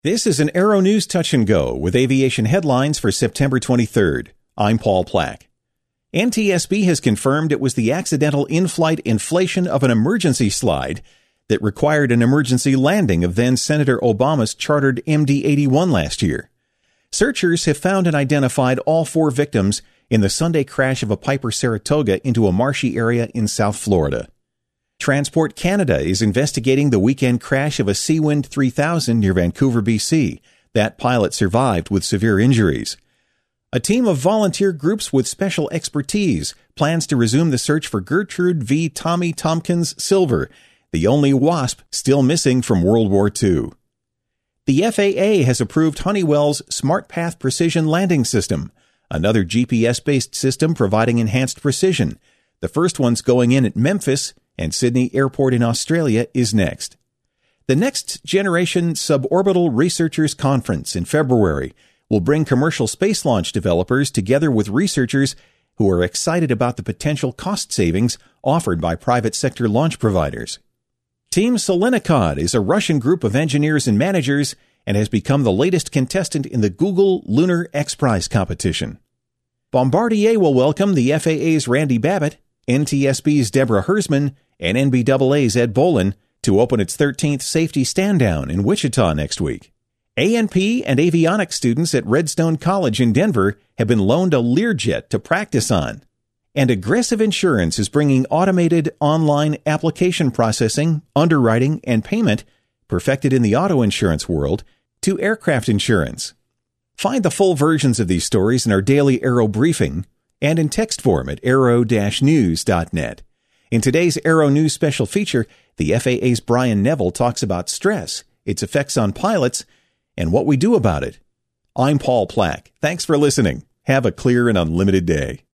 This is an Aero News Touch and Go with aviation headlines for September 23rd. I'm Paul Plack. NTSB has confirmed it was the accidental in-flight inflation of an emergency slide that required an emergency landing of then-Senator Obama's chartered MD-81 last year. Searchers have found and identified all 4 victims in the Sunday crash of a Piper Saratoga into a marshy area in South Florida. Transport Canada is investigating the weekend crash of a Seawind 3000 near Vancouver, BC. That pilot survived with severe injuries. A team of volunteer groups with special expertise plans to resume the search for Gertrude V. Tommy Tompkins Silver, the only WASP still missing from World War II. The FAA has approved Honeywell's SmartPath Precision Landing System, another GPS-based system providing enhanced precision. The first one's going in at Memphis, and Sydney Airport in Australia is next. The Next Generation Suborbital Researchers Conference in February will bring commercial space launch developers together with researchers who are excited about the potential cost savings offered by private sector launch providers. Team Selenikod is a Russian group of engineers and managers and has become the latest contestant in the Google Lunar X Prize competition. Bombardier will welcome the FAA's Randy Babbitt, NTSB's Deborah Hersman, and NBAA's Ed Bolin to open its 13th safety stand-down in Wichita next week. A&P and avionics students at Redstone College in Denver have been loaned a Learjet to practice on. And Aggressive Insurance is bringing automated online application processing, underwriting, and payment, perfected in the auto insurance world, to aircraft insurance. Find the full versions of these stories in our daily Aero briefing and in text form at aero-news.net. In today's Aero News special feature, the FAA's Brian Neville talks about stress, its effects on pilots, and what we do about it. I'm Paul Plack. Thanks for listening. Have a clear and unlimited day.